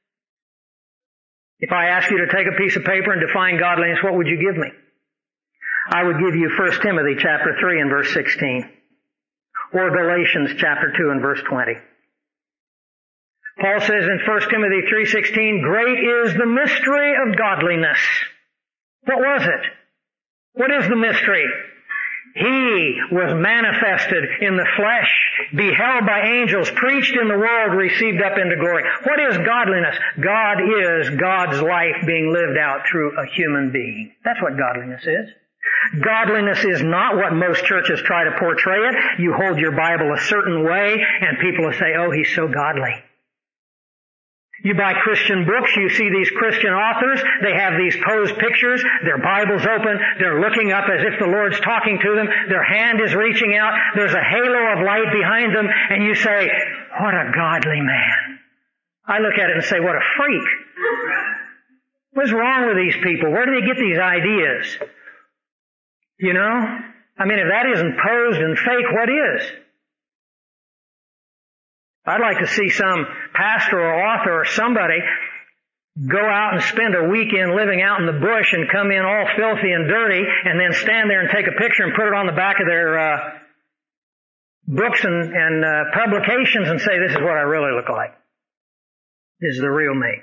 If I ask you to take a piece of paper and define godliness, what would you give me? I would give you 1 Timothy chapter 3 and verse 16. Or Galatians chapter 2 and verse 20. Paul says in 1 Timothy 3:16, great is the mystery of godliness. What was it? What is the mystery? He was manifested in the flesh, beheld by angels, preached in the world, received up into glory. What is godliness? God is God's life being lived out through a human being. That's what godliness is. Godliness is not what most churches try to portray it. You hold your Bible a certain way, and people will say, oh, he's so godly. You buy Christian books, you see these Christian authors, they have these posed pictures, their Bible's open, they're looking up as if the Lord's talking to them, their hand is reaching out, there's a halo of light behind them, and you say, what a godly man. I look at it and say, what a freak. What's wrong with these people? Where do they get these ideas? You know? I mean, if that isn't posed and fake, what is? I'd like to see some pastor or author or somebody go out and spend a weekend living out in the bush and come in all filthy and dirty and then stand there and take a picture and put it on the back of their books and publications and say, this is what I really look like. This is the real me.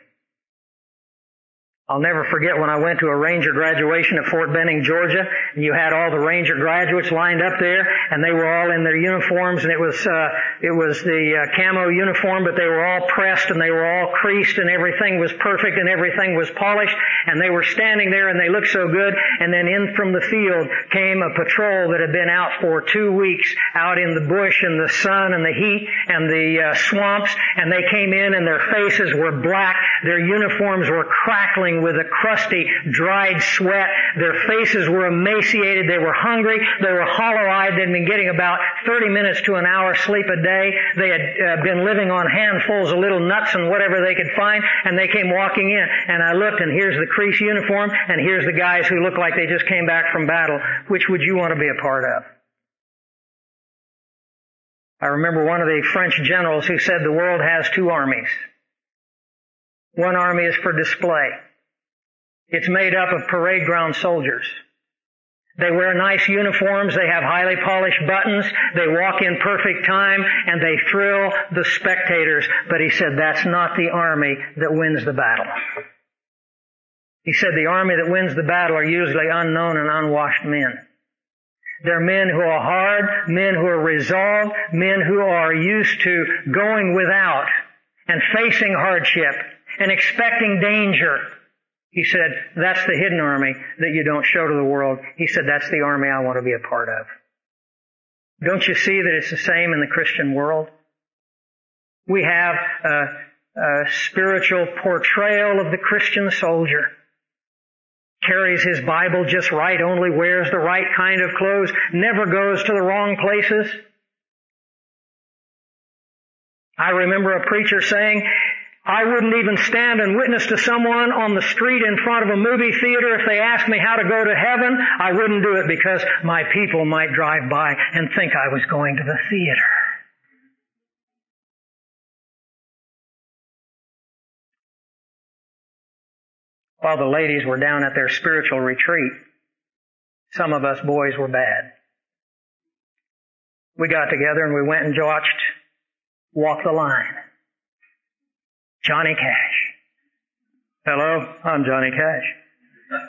I'll never forget when I went to a Ranger graduation at Fort Benning, Georgia, and you had all the Ranger graduates lined up there, and they were all in their uniforms, and it was the camo uniform, but they were all pressed, and they were all creased, and everything was perfect, and everything was polished, and they were standing there, and they looked so good, and then in from the field came a patrol that had been out for 2 weeks, out in the bush, and the sun, and the heat, and the swamps, and they came in, and their faces were black, Their uniforms were crackling with a crusty, dried sweat. Their faces were emaciated. They were hungry. They were hollow-eyed. They'd been getting about 30 minutes to an hour sleep a day. They had been living on handfuls of little nuts and whatever they could find, and they came walking in. And I looked, and here's the crease uniform, and here's the guys who look like they just came back from battle. Which would you want to be a part of? I remember one of the French generals who said the world has two armies. One army is for display. It's made up of parade ground soldiers. They wear nice uniforms, they have highly polished buttons, they walk in perfect time, and they thrill the spectators. But he said that's not the army that wins the battle. He said the army that wins the battle are usually unknown and unwashed men. They're men who are hard, men who are resolved, men who are used to going without and facing hardship and expecting danger. He said, that's the hidden army that you don't show to the world. He said, that's the army I want to be a part of. Don't you see that it's the same in the Christian world? We have a spiritual portrayal of the Christian soldier. Carries his Bible just right, only wears the right kind of clothes, never goes to the wrong places. I remember a preacher saying, I wouldn't even stand and witness to someone on the street in front of a movie theater if they asked me how to go to heaven. I wouldn't do it because my people might drive by and think I was going to the theater. While the ladies were down at their spiritual retreat, some of us boys were bad. We got together and we went and watched Walk the Line. Johnny Cash. Hello, I'm Johnny Cash.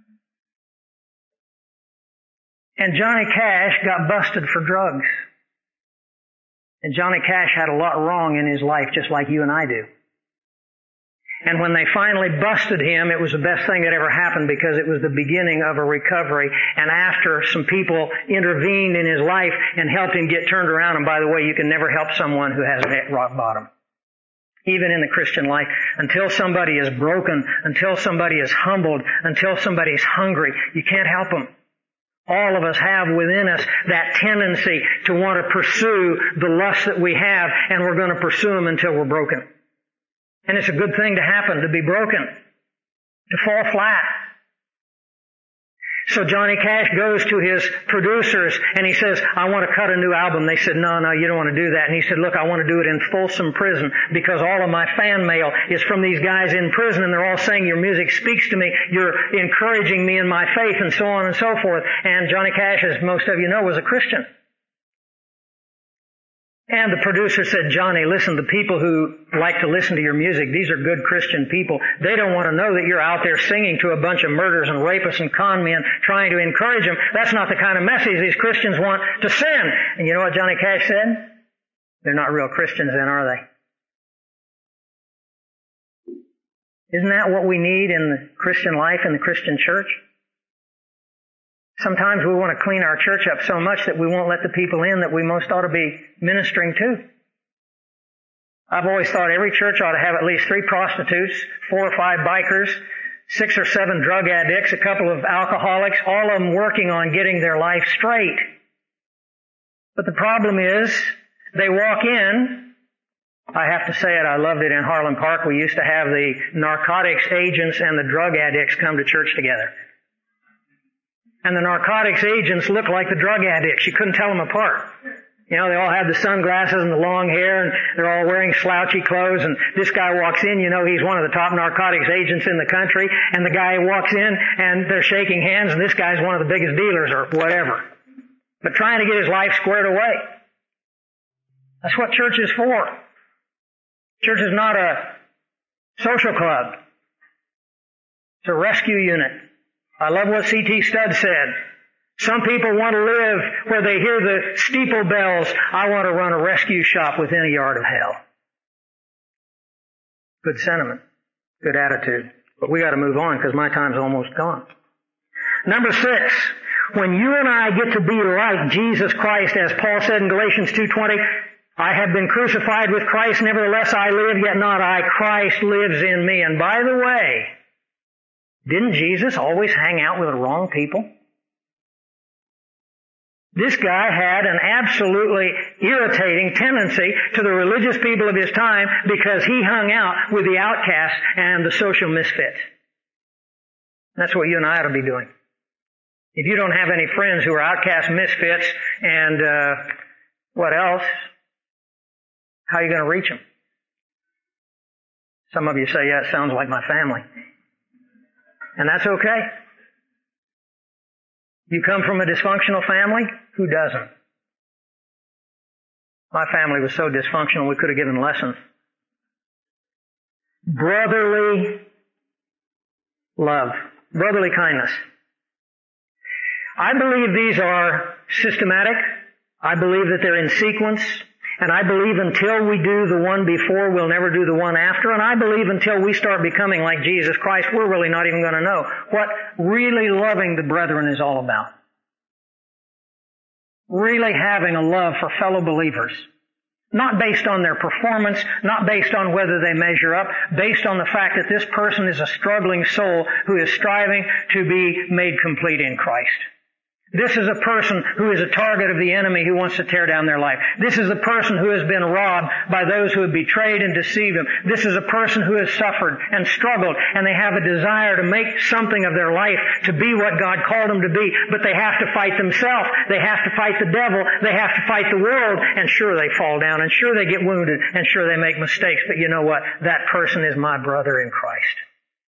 And Johnny Cash got busted for drugs. And Johnny Cash had a lot wrong in his life, just like you and I do. And when they finally busted him, it was the best thing that ever happened because it was the beginning of a recovery. And after some people intervened in his life and helped him get turned around, and by the way, you can never help someone who has hit rock bottom. Even in the Christian life, until somebody is broken, until somebody is humbled, until somebody is hungry, you can't help them. All of us have within us that tendency to want to pursue the lusts that we have, and we're going to pursue them until we're broken. And it's a good thing to happen, to be broken, to fall flat. So Johnny Cash goes to his producers and he says, I want to cut a new album. They said, no, you don't want to do that. And he said, look, I want to do it in Folsom Prison because all of my fan mail is from these guys in prison and they're all saying your music speaks to me. You're encouraging me in my faith and so on and so forth. And Johnny Cash, as most of you know, was a Christian. And the producer said, Johnny, listen, the people who like to listen to your music, these are good Christian people. They don't want to know that you're out there singing to a bunch of murderers and rapists and con men trying to encourage them. That's not the kind of message these Christians want to send. And you know what Johnny Cash said? They're not real Christians then, are they? Isn't that what we need in the Christian life, in the Christian church? Sometimes we want to clean our church up so much that we won't let the people in that we most ought to be ministering to. I've always thought every church ought to have at least 3 prostitutes, 4 or 5 bikers, 6 or 7 drug addicts, a couple of alcoholics, all of them working on getting their life straight. But the problem is, they walk in. I have to say it, I loved it in Harlan Park. We used to have the narcotics agents and the drug addicts come to church together. And the narcotics agents look like the drug addicts. You couldn't tell them apart. You know, they all have the sunglasses and the long hair, and they're all wearing slouchy clothes, and this guy walks in, you know, he's one of the top narcotics agents in the country, and the guy walks in, and they're shaking hands, and this guy's one of the biggest dealers or whatever. But trying to get his life squared away. That's what church is for. Church is not a social club. It's a rescue unit. I love what C.T. Studd said. Some people want to live where they hear the steeple bells. I want to run a rescue shop within a yard of hell. Good sentiment. Good attitude. But we got to move on because my time's almost gone. Number 6. When you and I get to be like Jesus Christ, as Paul said in Galatians 2:20, I have been crucified with Christ, nevertheless I live, yet not I. Christ lives in me. And by the way, didn't Jesus always hang out with the wrong people? This guy had an absolutely irritating tendency to the religious people of his time because he hung out with the outcasts and the social misfits. That's what you and I ought to be doing. If you don't have any friends who are outcast misfits and what else, how are you going to reach them? Some of you say, yeah, it sounds like my family. And that's okay. You come from a dysfunctional family? Who doesn't? My family was so dysfunctional we could have given lessons. Brotherly love. Brotherly kindness. I believe these are systematic. I believe that they're in sequence. And I believe until we do the one before, we'll never do the one after. And I believe until we start becoming like Jesus Christ, we're really not even going to know what really loving the brethren is all about. Really having a love for fellow believers. Not based on their performance, not based on whether they measure up, based on the fact that this person is a struggling soul who is striving to be made complete in Christ. This is a person who is a target of the enemy who wants to tear down their life. This is a person who has been robbed by those who have betrayed and deceived them. This is a person who has suffered and struggled, and they have a desire to make something of their life to be what God called them to be, but they have to fight themselves. They have to fight the devil. They have to fight the world, and sure they fall down, and sure they get wounded, and sure they make mistakes, but you know what? That person is my brother in Christ.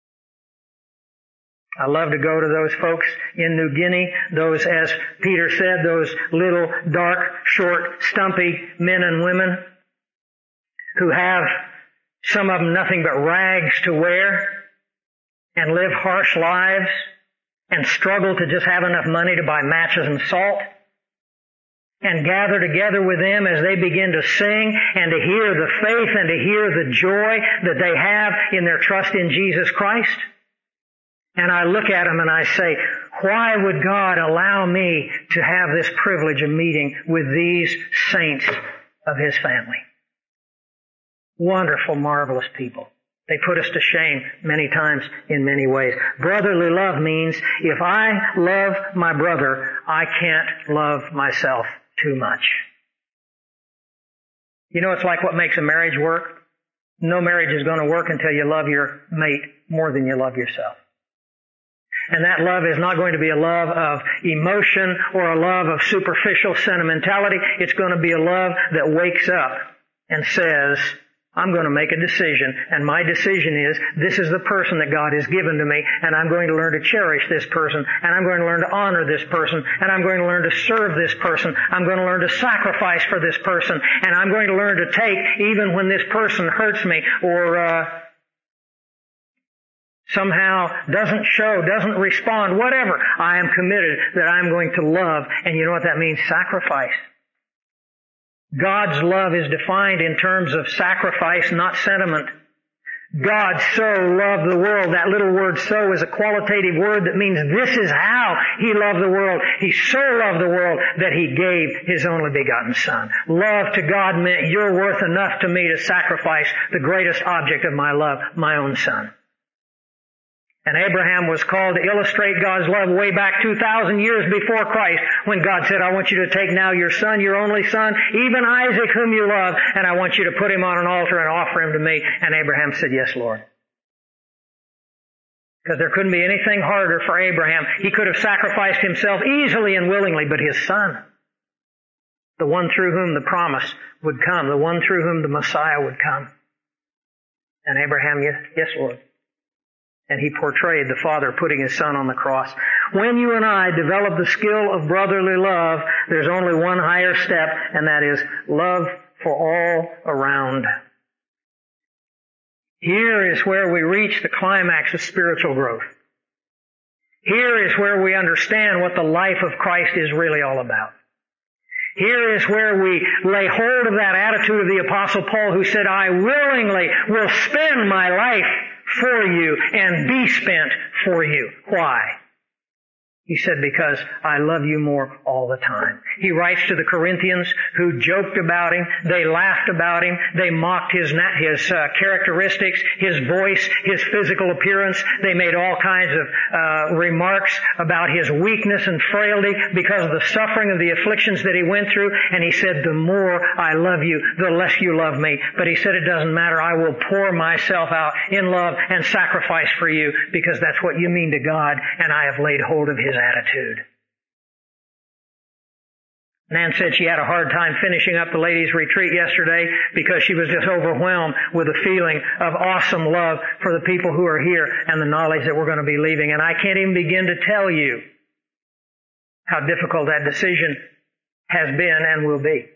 I love to go to those folks in New Guinea, those, as Peter said, those little, dark, short, stumpy men and women who have, some of them, nothing but rags to wear and live harsh lives and struggle to just have enough money to buy matches and salt, and gather together with them as they begin to sing and to hear the faith and to hear the joy that they have in their trust in Jesus Christ. And I look at them and I say, why would God allow me to have this privilege of meeting with these saints of His family? Wonderful, marvelous people. They put us to shame many times in many ways. Brotherly love means if I love my brother, I can't love myself too much. You know, it's like what makes a marriage work. No marriage is going to work until you love your mate more than you love yourself. And that love is not going to be a love of emotion or a love of superficial sentimentality. It's going to be a love that wakes up and says, I'm going to make a decision, and my decision is, this is the person that God has given to me, and I'm going to learn to cherish this person, and I'm going to learn to honor this person, and I'm going to learn to serve this person. I'm going to learn to sacrifice for this person, and I'm going to learn to take even when this person hurts me or somehow doesn't show, doesn't respond, whatever. I am committed that I'm going to love. And you know what that means? Sacrifice. God's love is defined in terms of sacrifice, not sentiment. God so loved the world. That little word so is a qualitative word that means this is how He loved the world. He so loved the world that He gave His only begotten Son. Love to God meant you're worth enough to me to sacrifice the greatest object of my love, my own Son. And Abraham was called to illustrate God's love way back 2,000 years before Christ when God said, I want you to take now your son, your only son, even Isaac whom you love, and I want you to put him on an altar and offer him to me. And Abraham said, yes, Lord. Because there couldn't be anything harder for Abraham. He could have sacrificed himself easily and willingly, but his son, the one through whom the promise would come, the one through whom the Messiah would come. And Abraham, yes, Lord. And he portrayed the Father putting His Son on the cross. When you and I develop the skill of brotherly love, there's only one higher step, and that is love for all around. Here is where we reach the climax of spiritual growth. Here is where we understand what the life of Christ is really all about. Here is where we lay hold of that attitude of the Apostle Paul who said, I willingly will spend my life for you and be spent for you. Why? He said, because I love you more all the time. He writes to the Corinthians who joked about him. They laughed about him. They mocked his characteristics, his voice, his physical appearance. They made all kinds of remarks about his weakness and frailty because of the suffering of the afflictions that he went through. And he said, the more I love you, the less you love me. But he said, it doesn't matter. I will pour myself out in love and sacrifice for you because that's what you mean to God, and I have laid hold of his attitude. Nan said she had a hard time finishing up the ladies' retreat yesterday because she was just overwhelmed with a feeling of awesome love for the people who are here and the knowledge that we're going to be leaving. And I can't even begin to tell you how difficult that decision has been and will be.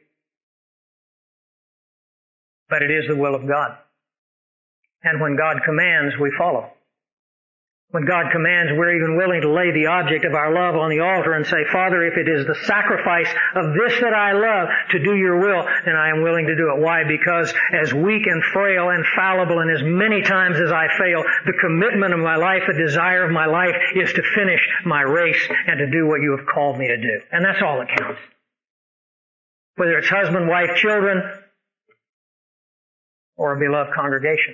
But it is the will of God. And when God commands, we follow. When God commands, we're even willing to lay the object of our love on the altar and say, Father, if it is the sacrifice of this that I love to do your will, then I am willing to do it. Why? Because as weak and frail and fallible and as many times as I fail, the commitment of my life, the desire of my life is to finish my race and to do what you have called me to do. And that's all that counts. Whether it's husband, wife, children, or a beloved congregation.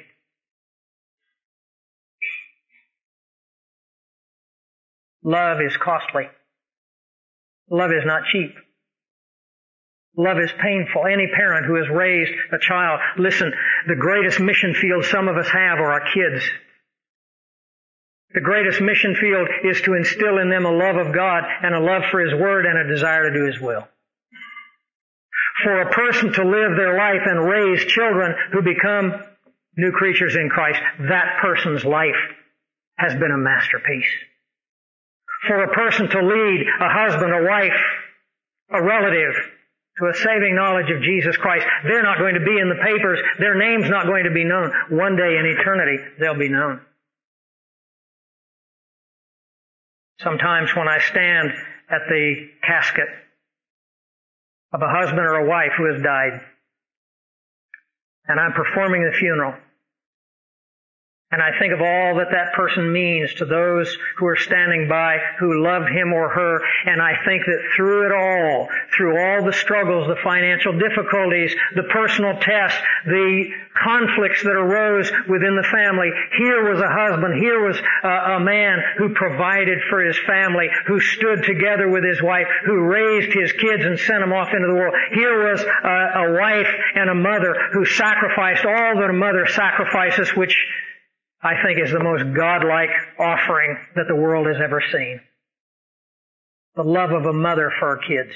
Love is costly. Love is not cheap. Love is painful. Any parent who has raised a child, listen, the greatest mission field some of us have are our kids. The greatest mission field is to instill in them a love of God and a love for His Word and a desire to do His will. For a person to live their life and raise children who become new creatures in Christ, that person's life has been a masterpiece. For a person to lead a husband, a wife, a relative to a saving knowledge of Jesus Christ, they're not going to be in the papers. Their name's not going to be known. One day in eternity, they'll be known. Sometimes when I stand at the casket of a husband or a wife who has died, and I'm performing the funeral, and I think of all that that person means to those who are standing by, who loved him or her, and I think that through it all, through all the struggles, the financial difficulties, the personal tests, the conflicts that arose within the family, here was a husband, here was a man who provided for his family, who stood together with his wife, who raised his kids and sent them off into the world. Here was a wife and a mother who sacrificed all that a mother sacrifices, which I think is the most godlike offering that the world has ever seen. The love of a mother for her kids.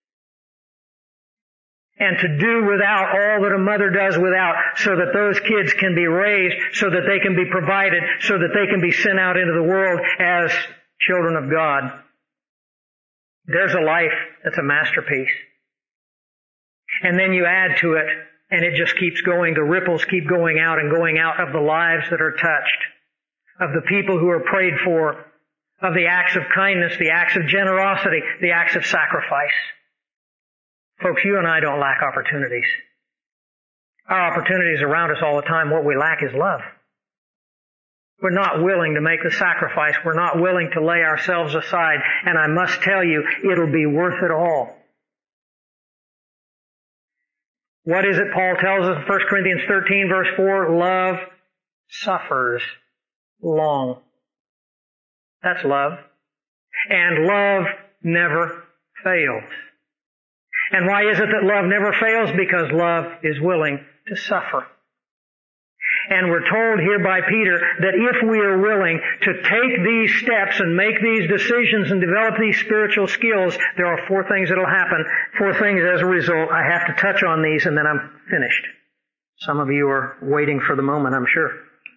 And to do without all that a mother does without, so that those kids can be raised, so that they can be provided, so that they can be sent out into the world as children of God. There's a life that's a masterpiece. And then you add to it, and it just keeps going. The ripples keep going out and going out of the lives that are touched, of the people who are prayed for, of the acts of kindness, the acts of generosity, the acts of sacrifice. Folks, you and I don't lack opportunities. Our opportunities around us all the time. What we lack is love. We're not willing to make the sacrifice. We're not willing to lay ourselves aside. And I must tell you, it'll be worth it all. What is it Paul tells us in 1 Corinthians 13 verse 4? Love suffers long. That's love. And love never fails. And why is it that love never fails? Because love is willing to suffer. And we're told here by Peter that if we are willing to take these steps and make these decisions and develop these spiritual skills, there are 4 things that will happen. 4 things as a result. I have to touch on these and then I'm finished. Some of you are waiting for the moment, I'm sure.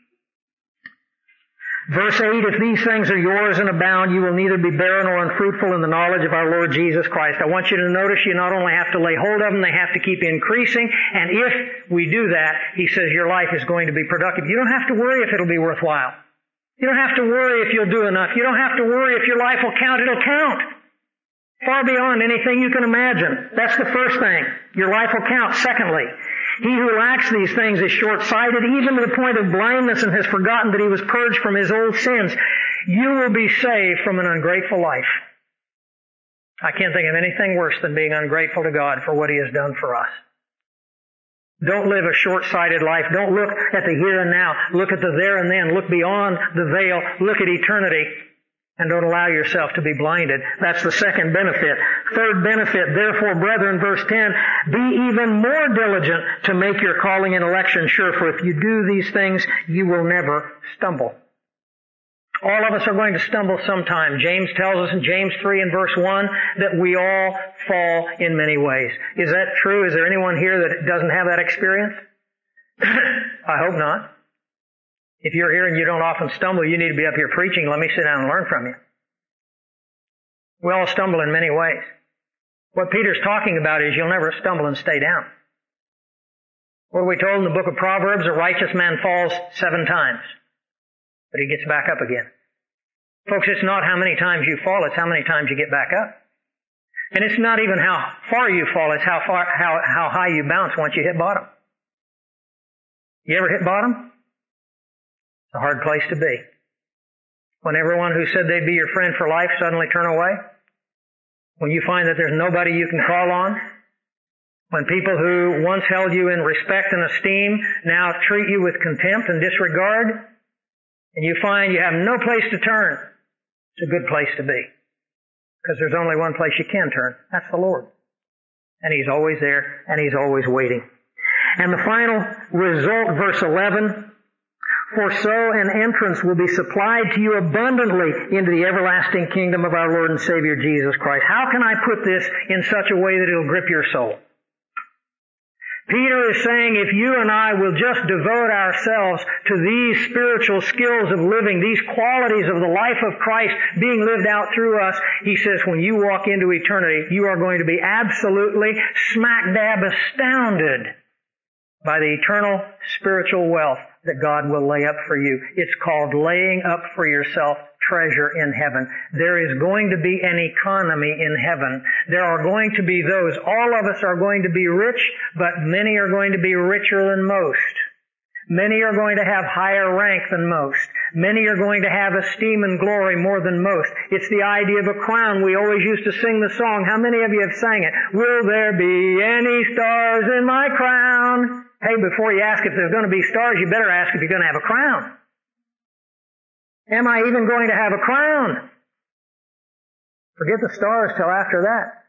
Verse 8, if these things are yours and abound, you will neither be barren or unfruitful in the knowledge of our Lord Jesus Christ. I want you to notice you not only have to lay hold of them, they have to keep increasing. And if we do that, he says your life is going to be productive. You don't have to worry if it'll be worthwhile. You don't have to worry if you'll do enough. You don't have to worry if your life will count. It'll count. Far beyond anything you can imagine. That's the first thing. Your life will count. Secondly, he who lacks these things is short-sighted, even to the point of blindness, and has forgotten that he was purged from his old sins. You will be saved from an ungrateful life. I can't think of anything worse than being ungrateful to God for what He has done for us. Don't live a short-sighted life. Don't look at the here and now. Look at the there and then. Look beyond the veil. Look at eternity. And don't allow yourself to be blinded. That's the second benefit. Third benefit, therefore, brethren, verse 10, be even more diligent to make your calling and election sure, for if you do these things, you will never stumble. All of us are going to stumble sometime. James tells us in James 3 and verse 1 that we all fall in many ways. Is that true? Is there anyone here that doesn't have that experience? I hope not. If you're here and you don't often stumble, you need to be up here preaching. Let me sit down and learn from you. We all stumble in many ways. What Peter's talking about is you'll never stumble and stay down. What are we told in the book of Proverbs? A righteous man falls 7 times, but he gets back up again. Folks, it's not how many times you fall, it's how many times you get back up. And it's not even how far you fall, it's how high you bounce once you hit bottom. You ever hit bottom? It's a hard place to be. When everyone who said they'd be your friend for life suddenly turn away. When you find that there's nobody you can call on. When people who once held you in respect and esteem now treat you with contempt and disregard. And you find you have no place to turn. It's a good place to be. Because there's only one place you can turn. That's the Lord. And He's always there, and He's always waiting. And the final result, verse 11, for so an entrance will be supplied to you abundantly into the everlasting kingdom of our Lord and Savior Jesus Christ. How can I put this in such a way that it'll grip your soul? Peter is saying if you and I will just devote ourselves to these spiritual skills of living, these qualities of the life of Christ being lived out through us, he says when you walk into eternity, you are going to be absolutely smack dab astounded by the eternal spiritual wealth that God will lay up for you. It's called laying up for yourself treasure in heaven. There is going to be an economy in heaven. There are going to be those. All of us are going to be rich, but many are going to be richer than most. Many are going to have higher rank than most. Many are going to have esteem and glory more than most. It's the idea of a crown. We always used to sing the song. How many of you have sang it? Will there be any stars in my crown? Hey, before you ask if there's going to be stars, you better ask if you're going to have a crown. Am I even going to have a crown? Forget the stars till after that.